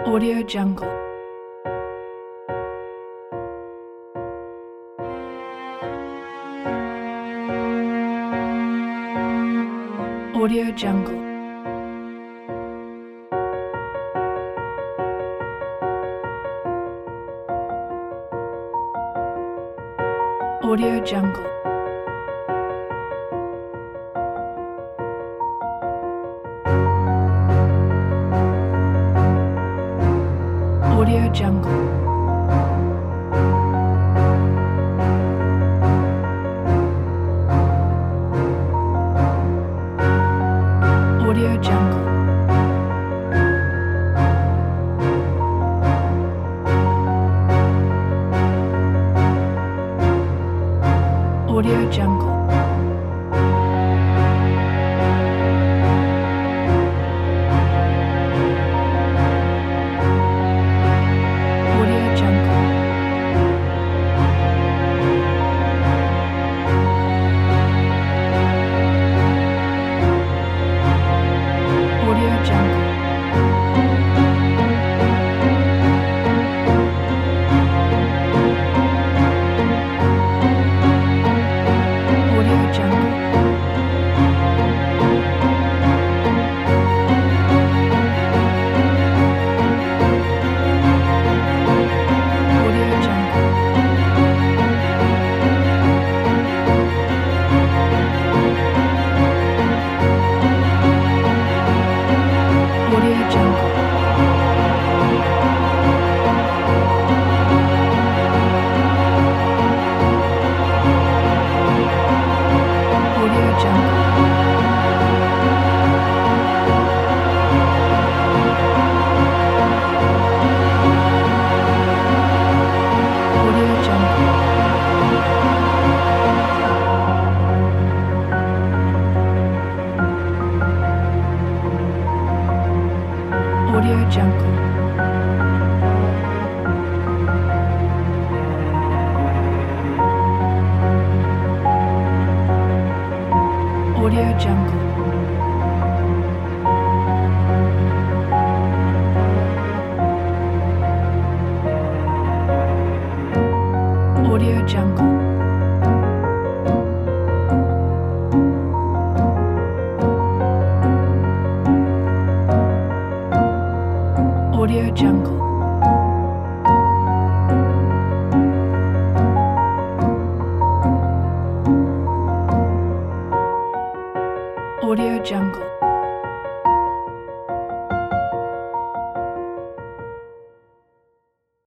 Audio Jungle. Audio Jungle. Audio Jungle. Audio Jungle. Audio Jungle. Audio Jungle. Audio Jungle. Audio Jungle. Audio Jungle. Audio Jungle. Audio Jungle. Audio Jungle. Audio Jungle. Audio Jungle. Audio Jungle. Audio Jungle. Audio Jungle.